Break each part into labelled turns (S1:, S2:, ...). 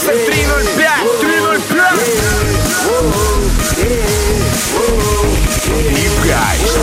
S1: Список 305, 305. И кайф.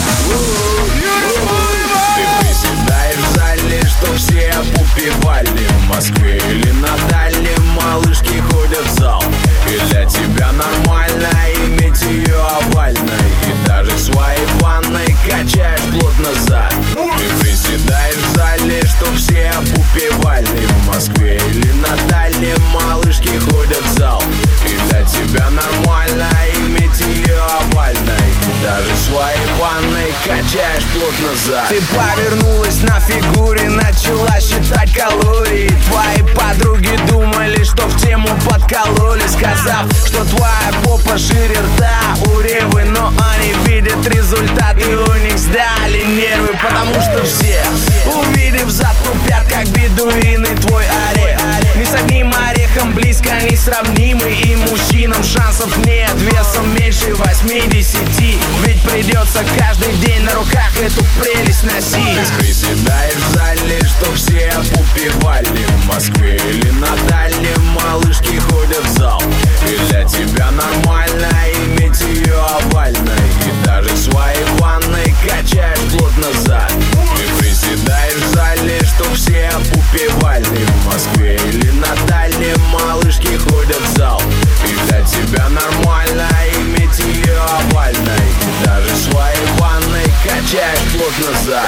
S1: Ты приседаешь в зале, что все попивали. В Москве или на Дальнем малышки ходят в зал. И для тебя нормально иметь ее овальной. И даже в своей ванной качаешь плотно зад. Ты приседаешь в зале, что все попивали. В Москве или на Дальнем малышки ходят в зал. И для тебя нормально иметь ее овальной. И даже в своей ванной качаешь плотно зад. Ты повернулась на фигуре, начала считать калории. Твои подруги думали, что в тему подкололи, сказав, что твоя попа шире рта у Ревы. Но они видят результат, и у них сдали нервы. Потому что все, увидев зад, тупят, как бедуины твой орех. Ни с одним орехом близко не сравнимый. И мужчинам шансов нет, весом меньше 80. Ведь придется каждый день на руках эту прелесть носить. Ты приседаешь в зале, что все попивали. В Москве или на Дальнем малышки ходят в зал. И для тебя нормально иметь ее овальной. И даже в своей ванной качаешь плотно зад. Ты приседаешь в зале, что все попивали. В Москве или на Дальнем малышки ходят в зал. И для тебя нормально иметь ее овальной. И даже в своей ванной качаешь плотно зад.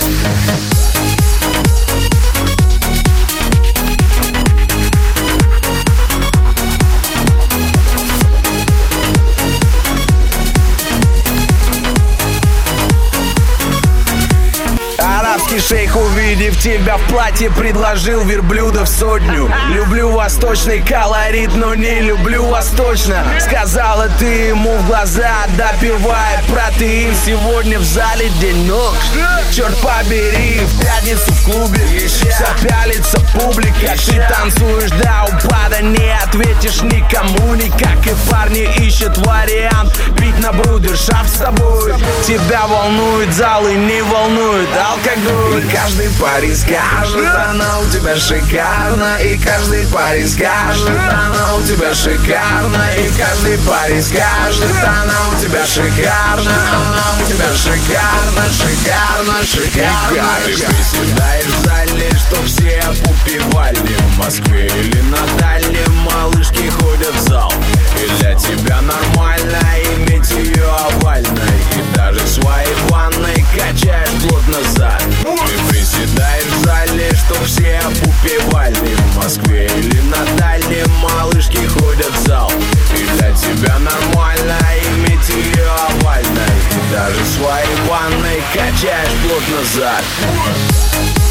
S1: Арабский шейх, увидев тебя в платье, предложил верблюда в сотню. Люблю восточный колорит, но не люблю восточно. Сказала ты ему в глаза, допивая протеин. Сегодня в зале денек, черт побери. В пятницу в клубе вся пялится публика. Ты танцуешь до упада, не ответишь никому никак. И парни ищут вариант пить на брудершафт с тобой. Тебя волнует зал и не волнует алкоголь. И каждый парень скажет, она у тебя шикарна. И каждый парень скажет, она у тебя шикарна. И каждый парень скажет, она у тебя шикарна. Она у тебя шикарна, шикарна, шикарна. Ты приседаешь в зале, что все попивали. В Москве или на Дальнем малышки ходят в зал. И для тебя нормально иметь ее овальной. И даже в своей ванной качаешь плотно зад. Ты приседаешь в зале, что все попивали. В Москве или на Дальнем малышки ходят в зал. И для тебя нормально иметь ее овальной. И даже в своей ванной качаешь плотно зад.